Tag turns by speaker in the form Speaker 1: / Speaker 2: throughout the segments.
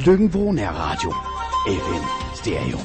Speaker 1: Løkken-Vrå Nærradio. FM Stereo.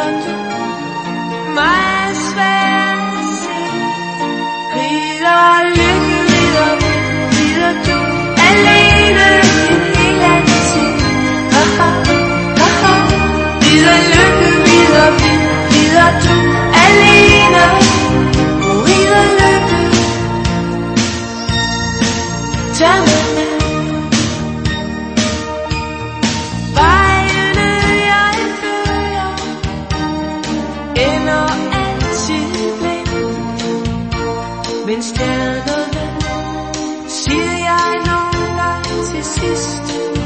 Speaker 2: Rider du, mig svær at se. Rider lykke, rider vind, rider du, alene en hel anden tid. Aha, aha. Rider lykke, rider vind, rider du, alene. Rider lykke, tag mig med. Vejene jeg følger ender altid blind, men stjernerne siger jeg nogle gange til sidst.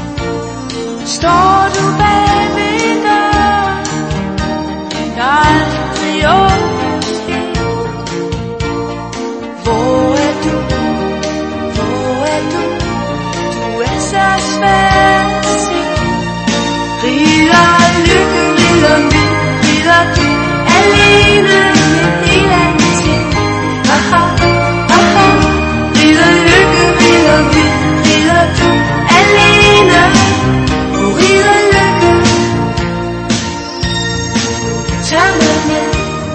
Speaker 2: Står du bag min dør, der aldrig åbnes helt. Hvor er du? Hvor er du? Du er så svær at se. Rider lykke, rider vind, rider du, alene en hel anden tid. Aha, aha. Rider lykke, rider vind, rider du, alene. Rider lykke, tag mig med.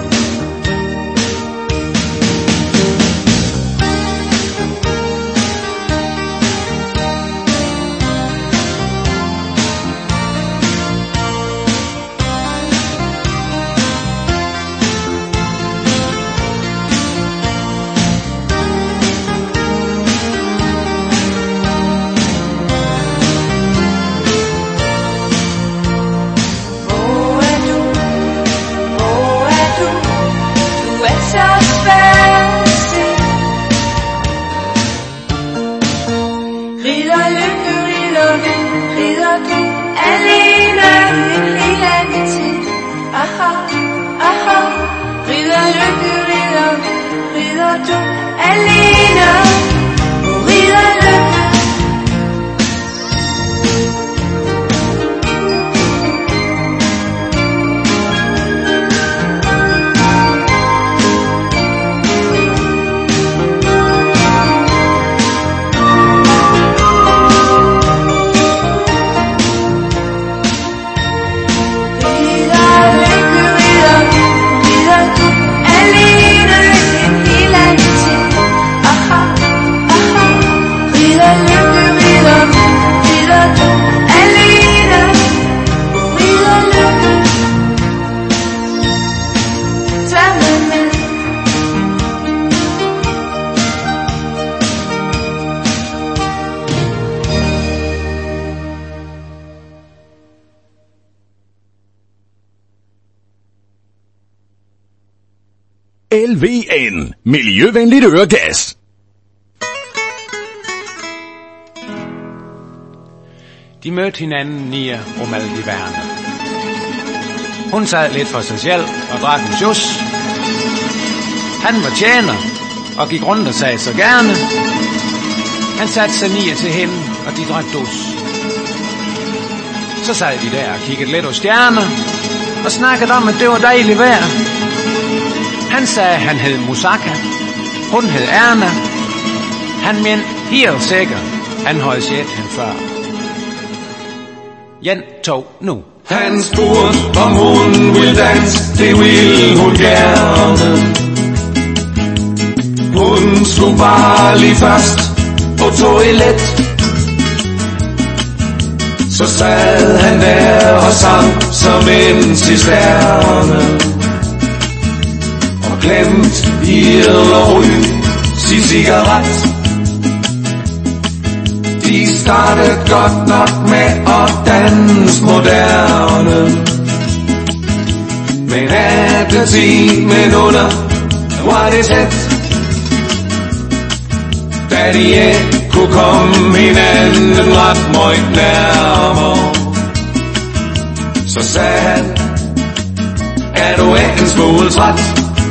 Speaker 1: LVN, miljøvenligt øregas.
Speaker 3: De mødte hinanden i Romaldiverne. Hun sad lidt for sig selv og drak en sjus. Han var tjener og gik rundt og sagde så gerne. Han satte sig ned til hende, og de drak dus. Så sad de der og kiggede lidt på stjerner og snakkede om, at det var dejligt vejr. Han sagde, at han hed Musaka. Hun hed Erna. Han mente helt sikkert, han havde set hende før. 1, 2, nu.
Speaker 4: Han spurgte, om hun ville danse, det ville hun gerne. Hun skulle bare lige først på toilet. Så sad han der og sang som en cisterne. Og glemt i at ryge sin cigaret. De startede godt nok med at danse moderne. Men efter 10 minutter var det tæt. Da de ikke kunne komme hinanden ret meget nærmere. Så sagde han, er du ikke en smule træt?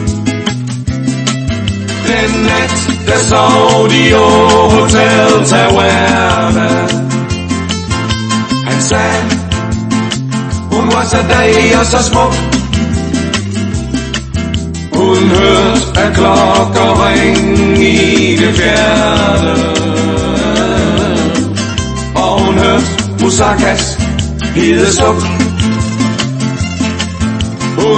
Speaker 4: Den nat, der sov de på Hotel Tawana. Han sagde, hun var så dejlig og så smuk. Hun hørte af klokker ringe i det fjerne. Og hun hørte Musakas hede suk. Hun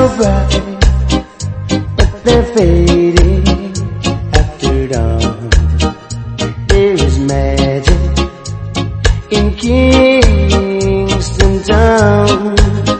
Speaker 5: bright, but they're fading after dawn. There is magic in Kingston Town.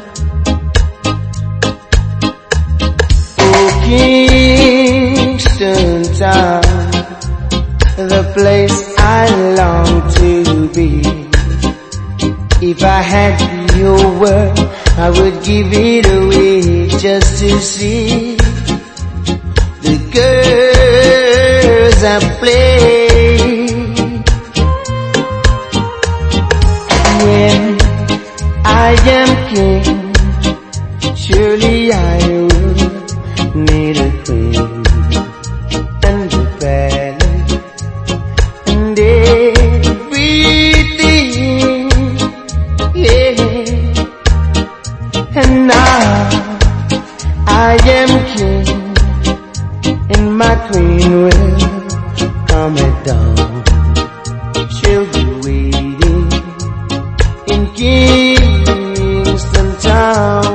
Speaker 5: Oh, Kingston Town, the place I long to be. If I had your word, I would give it away just to see the girls I play. When I am king, surely I will need a queen and a palace and everything, yeah. And now I am king, and my queen will come at dawn. She'll be waiting in Kingston Town.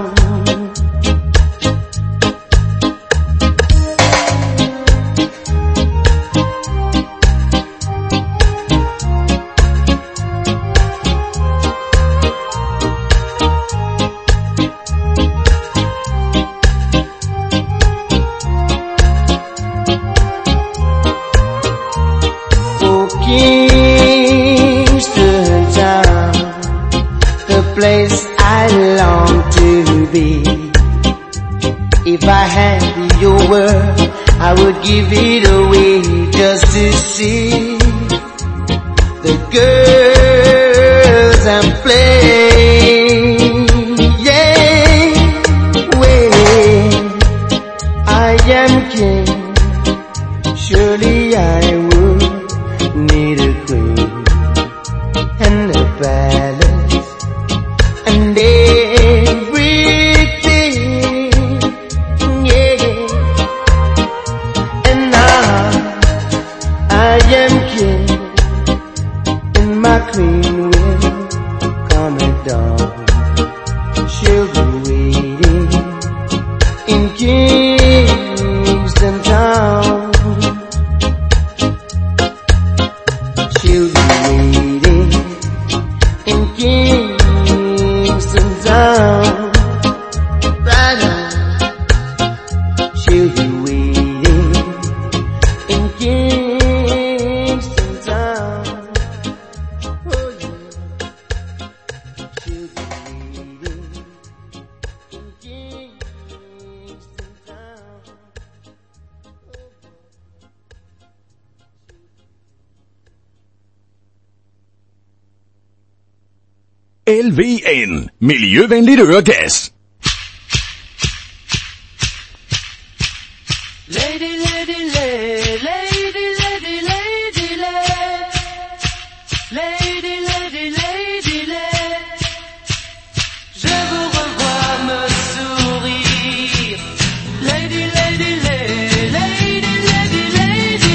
Speaker 5: Kingston Town, the place I long to be. If I had your word, I would give it away just to see the girls I'm playing. Yeah, when I am king, surely I would need a queen and a palace and everything, yeah. And now I am king, and my queen will come at dawn. She'll be waiting in Kingston Town. She'll be waiting in Kingston Town. Right now, she'll be waiting in Kingston Town. Oh yeah, she'll be waiting in Kingston Town.
Speaker 1: LVN, miljøvenligt øregas.
Speaker 2: Lady, lady, lady, lady, lady, lady, lady, lady, lady, lady. Je vous revois me sourire. Lady, lady, lady, lady, lady, lady,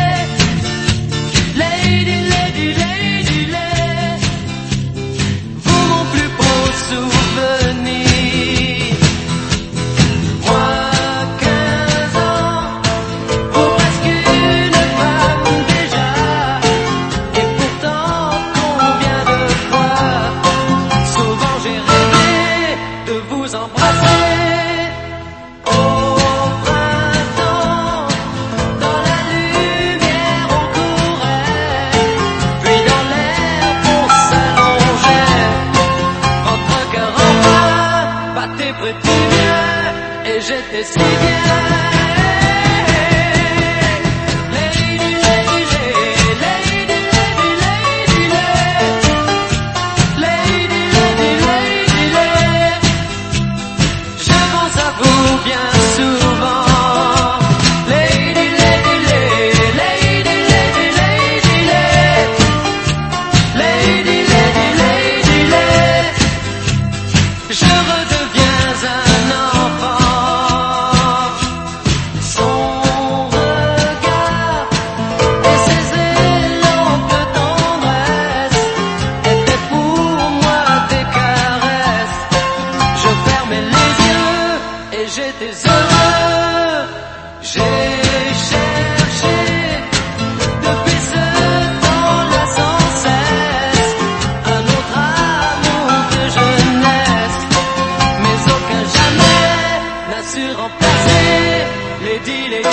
Speaker 2: lady, lady, lady, lady. Vous mon plus beau souvenir. Moi, 15 ans, pour presque une femme déjà. Et pourtant, combien de fois, souvent j'ai rêvé de vous embrasser. Au printemps, dans la lumière on courait, puis dans l'herbe on s'allongeait. Votre cœur en moi battait petit bien, et j'étais si bien. Lady, lady, lady, lady, lady, lady, lady, lady, lady. Je pense à vous bien souvent. Lady, lady, lady, lady, lady, lady, lady, lady, lady, lady. Je redeviens un enfant. et j'étais heureux. J'ai cherché depuis ce temps-là sans cesse un autre amour de jeunesse, mais aucun jamais n'a su remplacer les deals et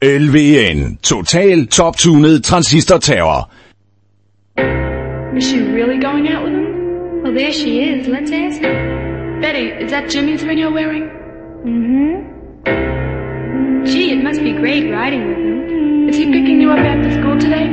Speaker 1: LVN. Total top-tunet transistor-terror.
Speaker 6: Is she really going out with him?
Speaker 7: Well, there she is. Let's ask her.
Speaker 6: Betty, is that Jimmy's ring you're wearing?
Speaker 7: Mm-hmm. Gee, it must be great riding with him.
Speaker 6: Is he picking you up after school today?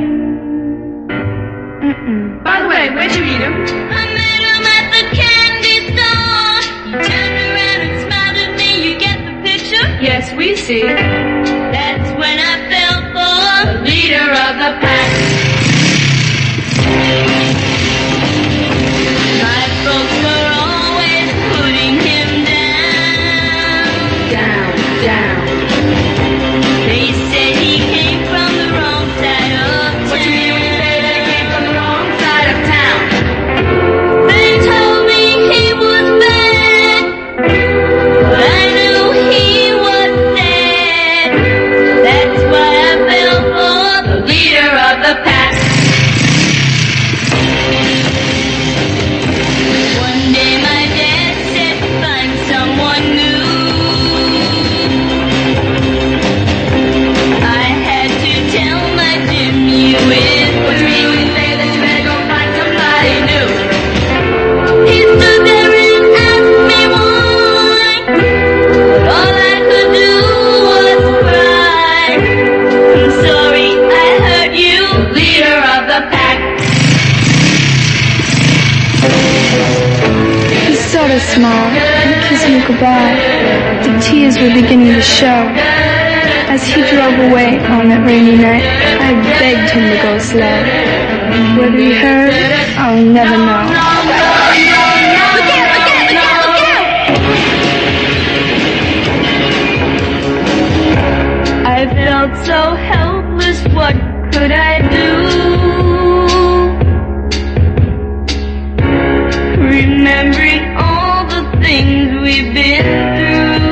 Speaker 7: Mm-mm.
Speaker 6: By the way, where'd you meet him?
Speaker 2: I met him at the candy store. He turned around and smiled at me. You get the picture?
Speaker 6: Yes, we see.
Speaker 2: That's when I fell for the leader of the pack. My folks were always putting him down.
Speaker 6: Down, down.
Speaker 2: They said he came from the wrong side of town.
Speaker 6: What you mean when you say that he came from the wrong side of town?
Speaker 2: They told me he was bad, but I knew he was sad. That's why I fell for the leader of the pack. One day my dad said, find someone new. I had to tell my Jim you is
Speaker 6: What you mean when you say that you better go find somebody new?
Speaker 2: He stood there and asked me why, but all I could do was cry. I'm sorry I hurt you, leader of the pack.
Speaker 7: He saw us smile and kissed me goodbye. The tears were beginning to show. As he drove away on that rainy night, I begged him to go slow. Whether he heard, I'll never know.
Speaker 2: Look out, look out, look out, look out! I felt so helpless, what could I do? Remembering all the things we've been through.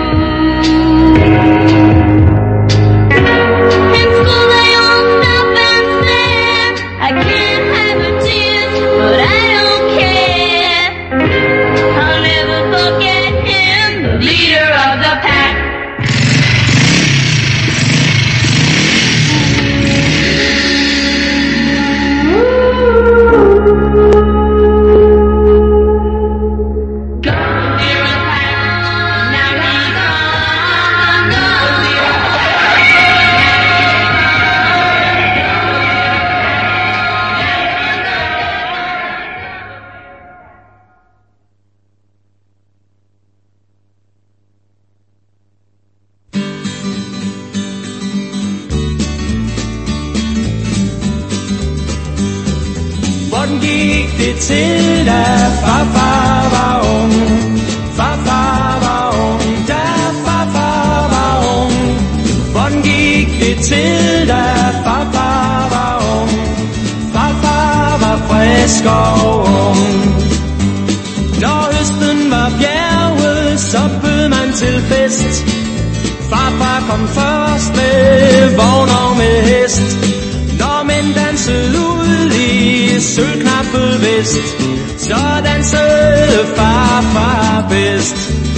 Speaker 2: In school they all stop and stare. I can't have her tears, but I don't care. I'll never forget him, the leader of the pack.
Speaker 4: Hvordan gik det til, da farfar var ung? Farfar var ung, da farfar var ung. Hvordan gik det til, da farfar var ung? Farfar var frisk og ung. Når høsten var bjerget, så bød man til fest. Farfar kom først med vogn og med hest. Når mænd dansede ud i sølvknappet vest, så dansede farfar bedst.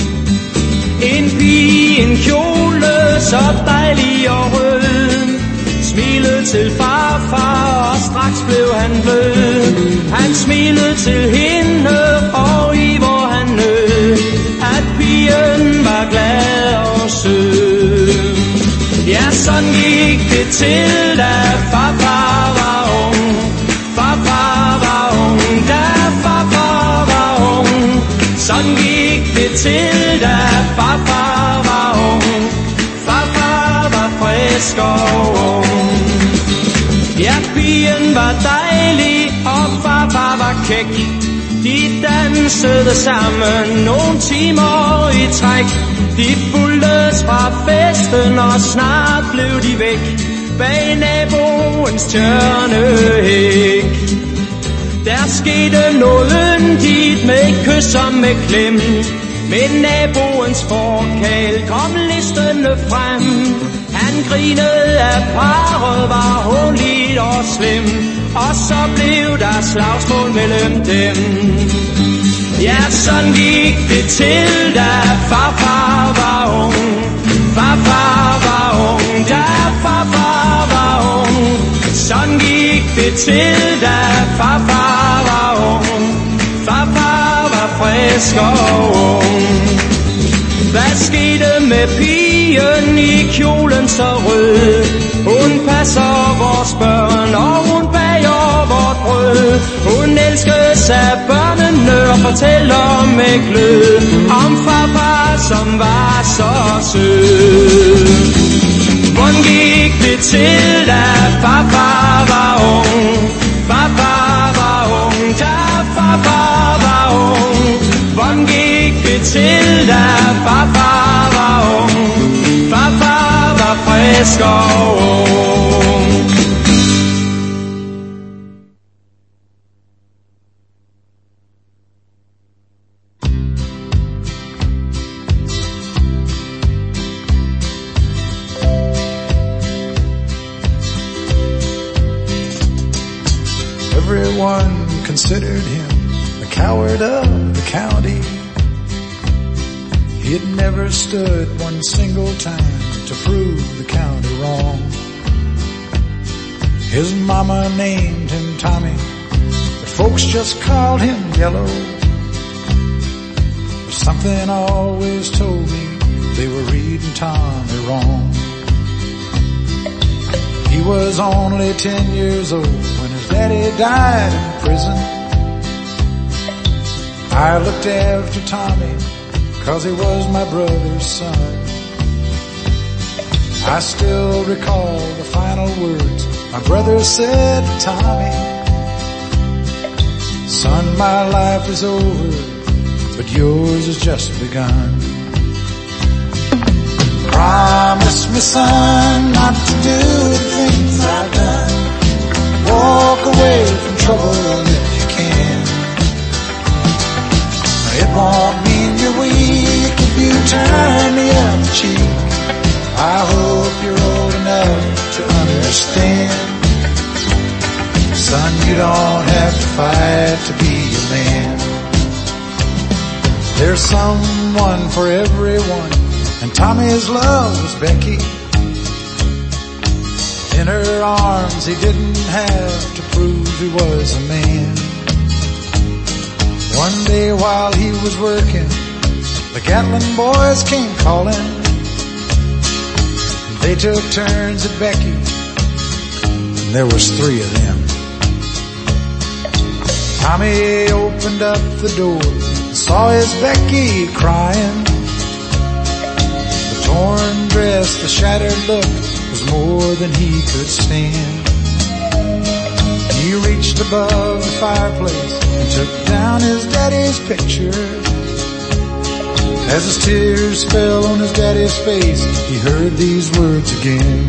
Speaker 4: En pige, en kjole, så dejlig og rød, smilede til farfar, og straks blev han blød. Han smilede til hende, og i hvor han nød, at pigen var glad og sød. Ja, sådan gik det til, da farfar var ung. Farfar var ung, da farfar var ung. Sådan gik det til, da farfar var ung. Farfar var frisk og ung. Ja, pigen var dejlig, og farfar var kæk. De dansede sammen nogle timer i træk. De fulgtes fra festen, og snart blev de væk bag naboens tjørnehæk. Der skete noget yndigt med et kys og med klem. Men naboens forkæl kom listende frem. Han grinede af parret, var hånligt og slem. Og så blev der slagsmål mellem dem. Ja, sådan gik det til, da farfar var ung. Farfar var ung, da farfar
Speaker 8: det til, da farfar var ung? Farfar var frisk og ung. Hvad skete med pigen i kjolen så rød? Hun passer vores børn, og hun bager vort brød. Hun elskes af børnene og fortæller med glød om farfar, som var så sød. Hvordan gik det til, da farfar var ung? Farfar var ung, da farfar var ung. Hvordan gik det til, da farfar var ung? Farfar var frisk og ung.
Speaker 9: Everyone considered him a coward of the county. He'd never stood one single time to prove the county wrong. His mama named him Tommy, but folks just called him Yellow. But something always told me they were reading Tommy wrong. He was only 10 years old when his daddy died in prison. I looked after Tommy 'cause he was my brother's son. I still recall the final words my brother said to Tommy. Son, my life is over, but yours has just begun. Promise me, son, not to do the things I've done. Walk away from trouble if you can. It won't mean you're weak if you turn the other cheek. I hope you're old enough to understand. Son, you don't have to fight to be a man. There's someone for everyone, and Tommy's love was Becky. In her arms he didn't have to prove he was a man. One day while he was working, the Gatlin boys came calling. They took turns at Becky, and there was 3 of them. Tommy opened up the door and saw his Becky crying. The torn dress, the shattered look was more than he could stand. He reached above the fireplace and took down his daddy's picture. As his tears fell on his daddy's face, he heard these words again.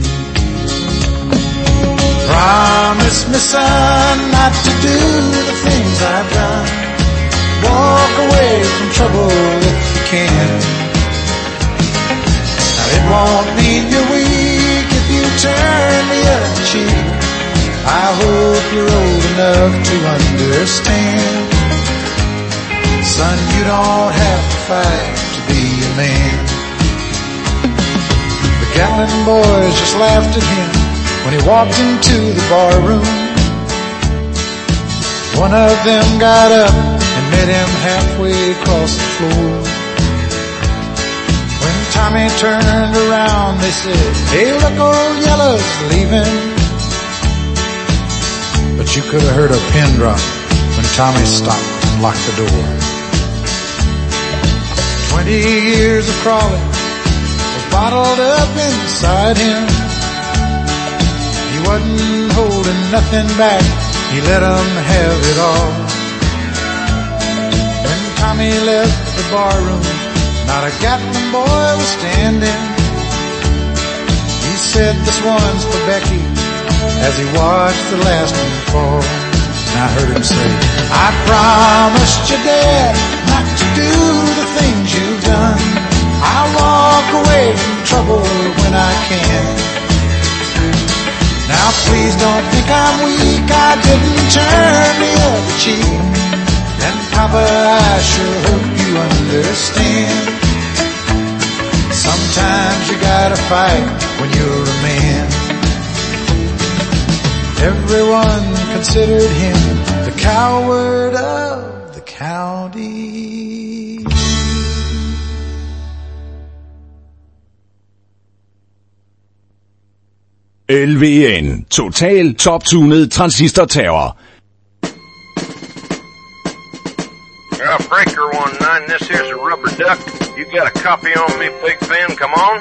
Speaker 9: Promise me, son, not to do the things I've done. Walk away from trouble if you can. Now it won't mean you're weak if you turn the other cheek. I hope you're old enough to understand. Son, you don't have to fight to be a man. The Gatlin boys just laughed at him when he walked into the bar room. One of them got up and met him halfway across the floor. When Tommy turned around, they said, "Hey, look, old Yellow's leaving." But you could have heard a pin drop when Tommy stopped and locked the door. 20 years of crawling was bottled up inside him. He wasn't holding nothing back, he let them have it all. When Tommy left the barroom, not a Gatlin boy was standing. He said, "This one's for Becky," as he watched the last one fall. And I heard him say, "I promised you, Dad, not to do the things you've done. I'll walk away from trouble when I can. Now please don't think I'm weak, I didn't turn the other cheek. And Papa, I sure hope you understand. Sometimes you gotta fight when you're a man." Everyone considered him the coward of the county.
Speaker 1: LVN. Total top-tunet transistorterror.
Speaker 10: Breaker 19, this here's a rubber duck. You got a copy on me, Big Ben? Come on.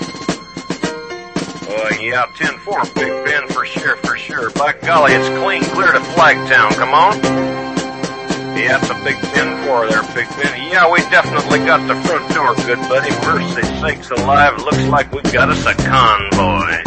Speaker 10: Yeah, 10-4, Big Ben, for sure. By golly, it's clean clear to Flagtown. Come on. Yeah, it's a big 10-4 there, Big Ben. Yeah, we definitely got the front door, good buddy. Mercy sakes alive, it looks like we've got us a convoy.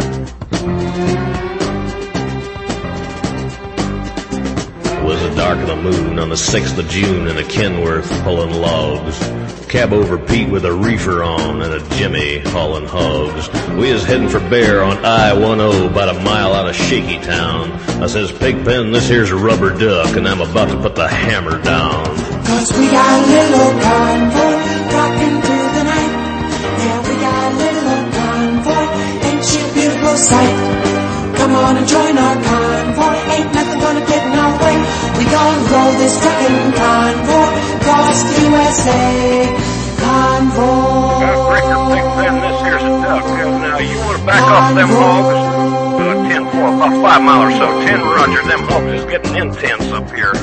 Speaker 11: It was the dark of the moon on the 6th of June in a Kenworth pulling logs. Cab over Pete with a reefer on and a Jimmy hauling hogs. We is heading for Bear on I-10 about a mile out of Shaky Town. I says, Pigpen, this here's a rubber duck and I'm about to put the hammer down.
Speaker 2: Cause we got a little old convoy rocking through the night. Yeah, we got a little old convoy, ain't she a beautiful sight? Come on and join our convoy, ain't nothing gonna get in our way. We gonna roll this trucking convoy across the USA. Convoy.
Speaker 10: Breaker, Big Ben, this here's a duck. Now, you want to back off them hogs? 10-4, about 5 miles or so. 10 Roger, them hogs is getting intense up here.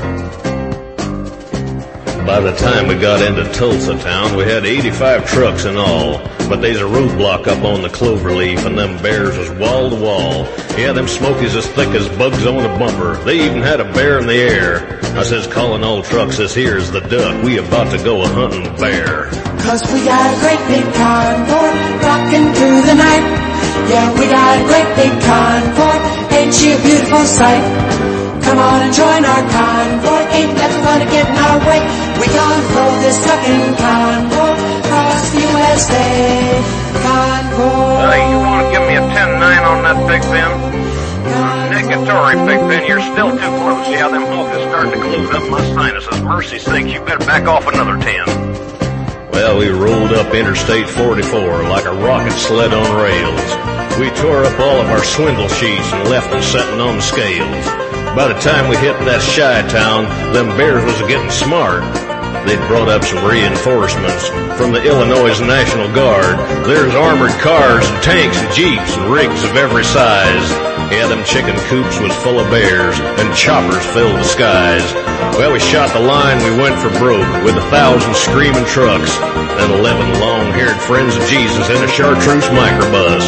Speaker 11: By the time we got into Tulsa town, we had 85 trucks in all. But there's a roadblock up on the Cloverleaf, and them bears was wall to wall. Yeah, them smokies as thick as bugs on a bumper. They even had a bear in the air. I says, calling all trucks, this here's the duck. We about to go a-hunting bear.
Speaker 2: Cause we got a great big convoy rocking through the night. Yeah, we got a great big convoy, ain't she a beautiful sight? Come on and join our convoy, ain't nothing gonna get in our way. We gonna roll this trucking convoy across the USA. Convoy.
Speaker 10: You wanna give me a 10-9 on that, Big Ben? Negatory, Big Ben, you're still too close. Yeah, them hogs is starting to close up my sinuses. Mercy sakes, you better back off another 10.
Speaker 11: Well, we rolled up Interstate 44 like a rocket sled on rails. We tore up all of our swindle sheets and left them setting on the scales. By the time we hit that shy town, them bears was getting smart. They'd brought up some reinforcements from the Illinois National Guard. There's armored cars and tanks and jeeps and rigs of every size. Yeah, them chicken coops was full of bears and choppers filled the skies. Well, we shot the line, we went for broke with 1,000 screaming trucks and 11 long-haired friends of Jesus in a chartreuse microbus.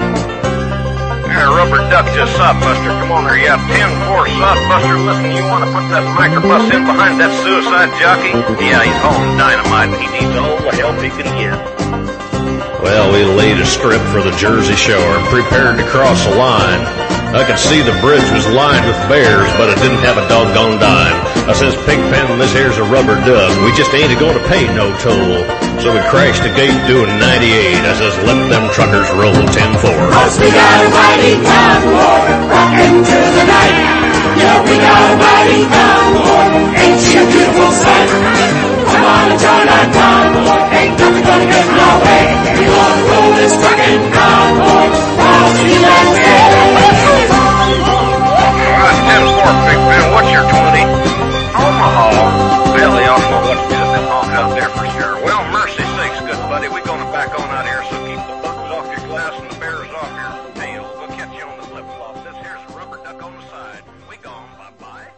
Speaker 10: Rubber duck just sodbuster. Come on there, yeah, 10-4 sodbuster. Listen, you want to put that microbus in behind that suicide jockey? Yeah, he's hauling dynamite and he needs all the help he can get.
Speaker 11: Well, we laid a strip for the Jersey Shore and prepared to cross the line. I could see the bridge was lined with bears, but it didn't have a doggone dime. I says, Pigpen, this here's a rubber duck. We just ain't going to pay no toll. So we crashed the gate doing 98. I says, let them truckers roll 10-4.
Speaker 2: Cause we got a mighty convoy rocking through the night. Yeah, we got a mighty convoy, ain't she a beautiful sight? Come on and join our convoy, ain't nothing gonna get in our way. We gonna roll this trucking convoy across the USA.
Speaker 10: 10-4, Big Ben, what's your 20? Omaha. Well, they ought to know what to do with them hogs out there for sure. Well, mercy sakes, good buddy, we're gonna back on out here, so keep the buttons off your glass and the bears off your tail. We'll catch you on the flip-flop. This here's a rubber duck on the side. We gone, bye-bye.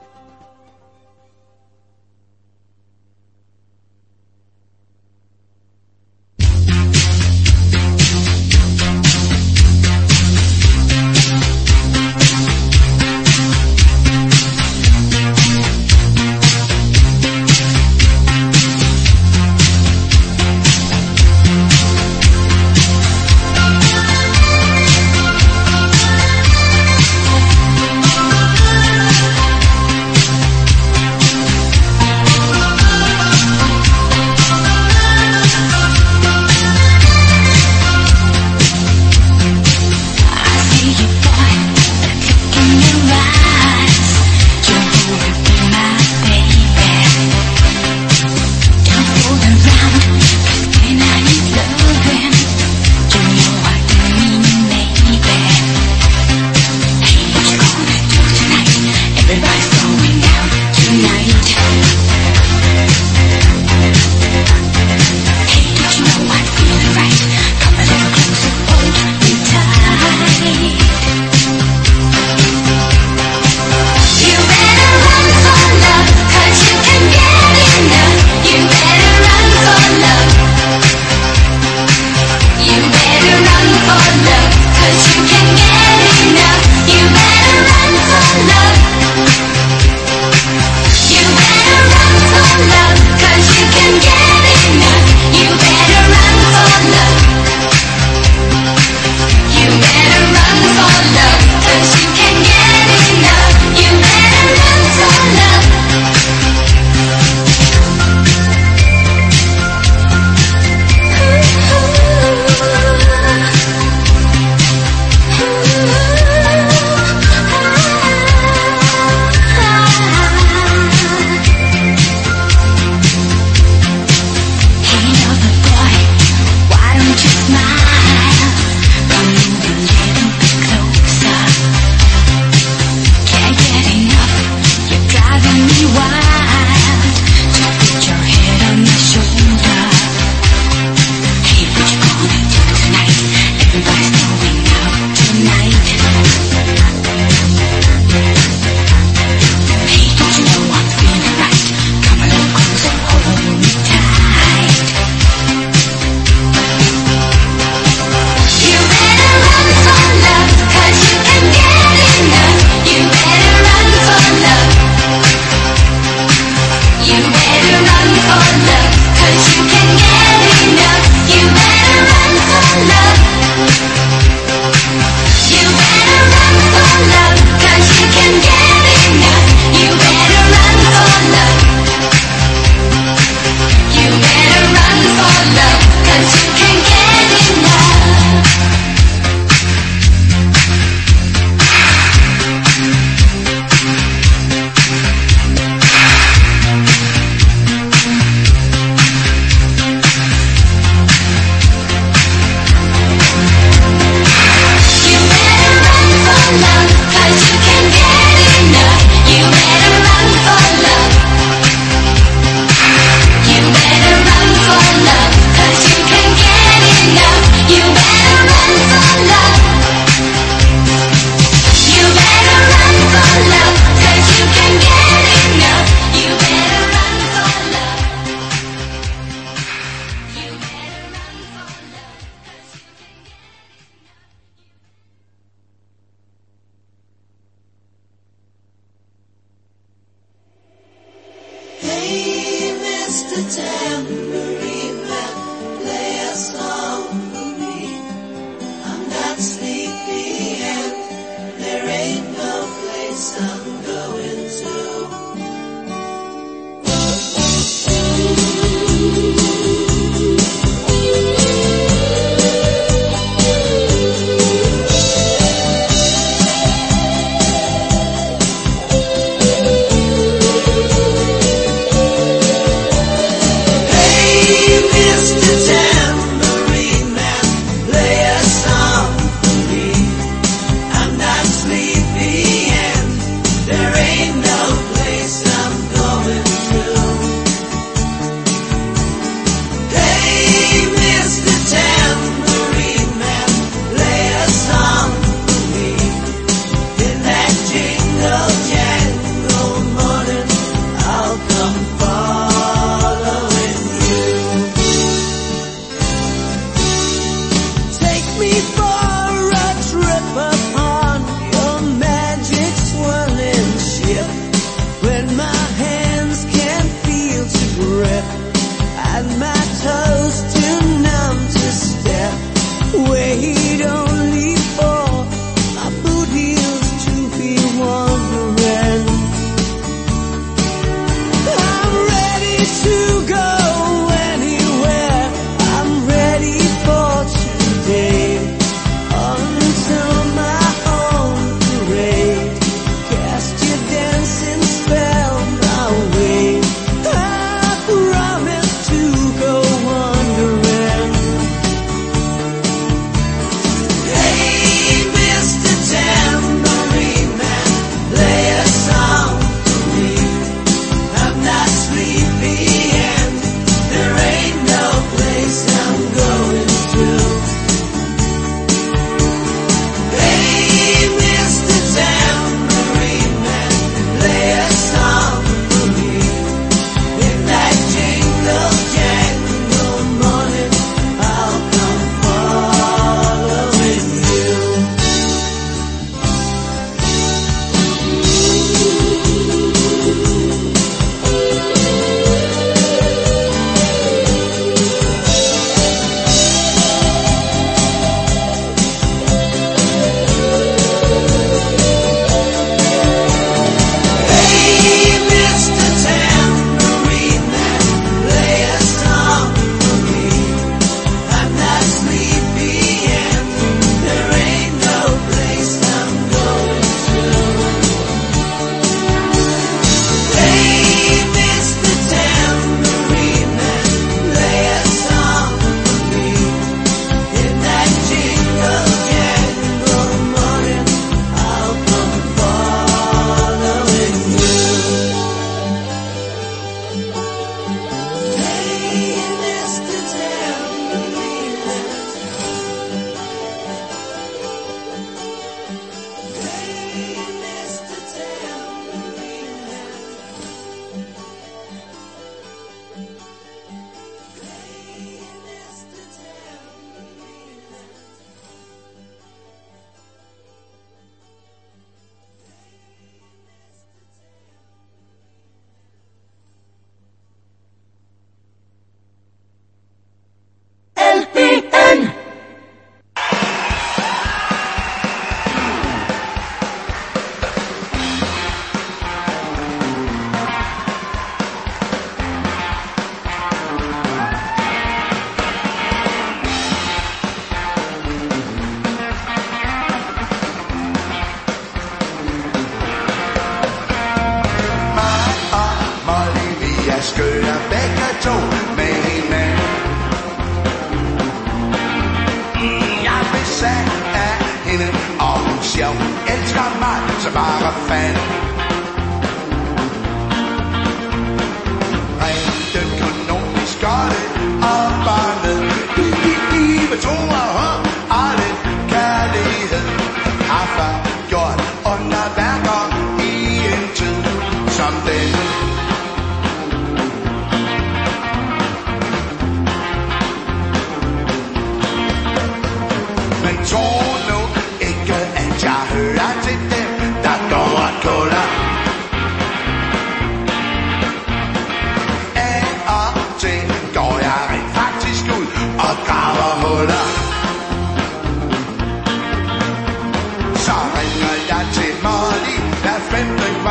Speaker 12: Men tro nu ikke, at jeg hører til dem, der går og kuller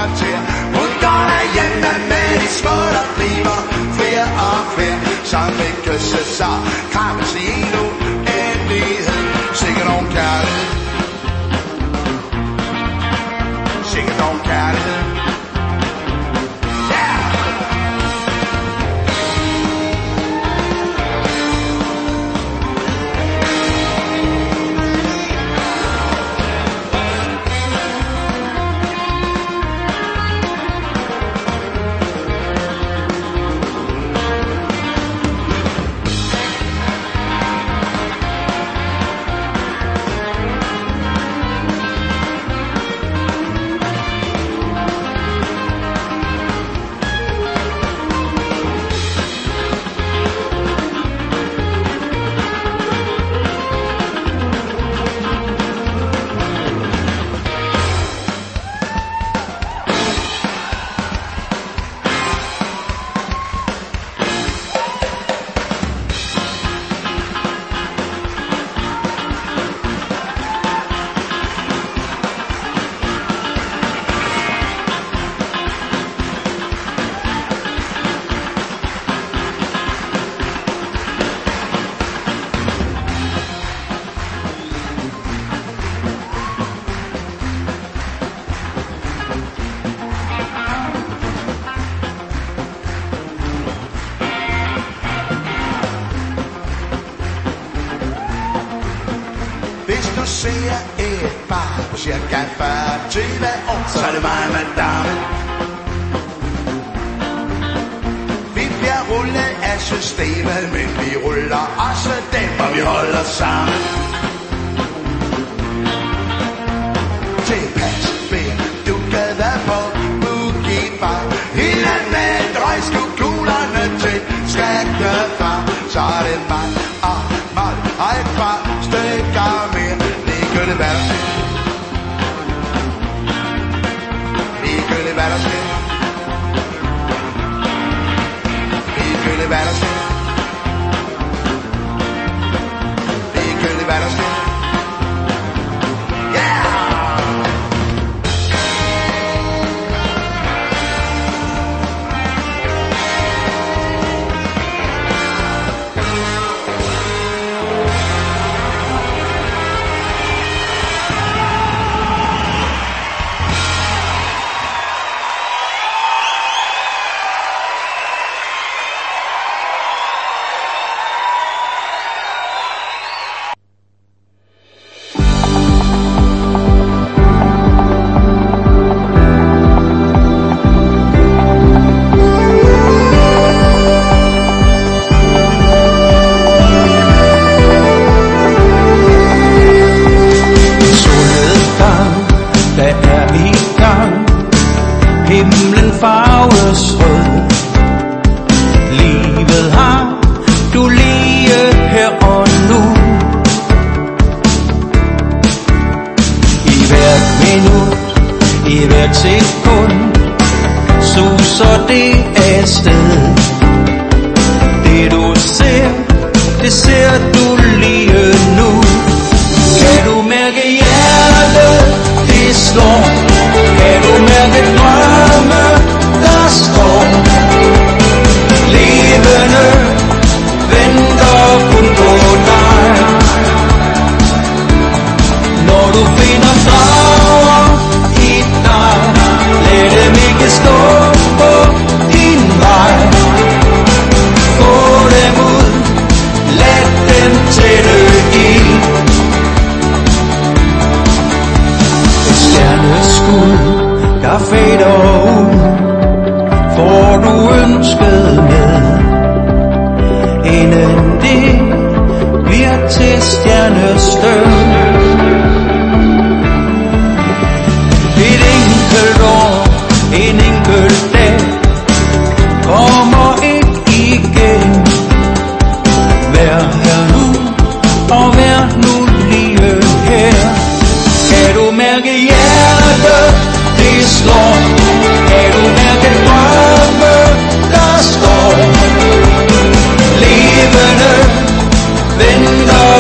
Speaker 12: kvarter. Hun går derhjemme med de små, der bliver flere og flere, som vil kysse sig, krammes i en uendelighed. Sikkert nogen kærlighed, sikkert nogen kærlighed. Hvis du ser et bar på cirka 40-20 år, så er det mig, madame. Vi bliver rullet af systemet, men vi ruller også dem, og vi holder sammen. Tilpas bedukket på Boogie Bar. Hinanden drøj skuglerne til skakkefar. Så er det mig og mig og et par stykker mere. Ligegyldigt hvad der sker. Ligegyldigt hvad der sker. Ligegyldigt hvad der sker. Ligegyldigt hvad der sker.
Speaker 8: Himlen farves rød. Livet har du lige her og nu. I hvert minut, i hvert sekund suser det afsted. Det du ser, det ser du lige nu. Kan du mærke hjertet, det slår? Kan du mærke drømme, der står? Levende venter kun på dig. Når du finder drager i dig, lad dem ikke stå på din vej. Få dem ud, lad dem tætte i. Et stjerneskud der fader ud, får du ønsket med, inden det bliver til stjernestøv. Et enkelt år, en enkelt dag, kommer ikke igen. Vær her nu, og vær nu lige her. Kan du mærke hjertet, det slår? Kan du mærke drømme, der står? Levende venter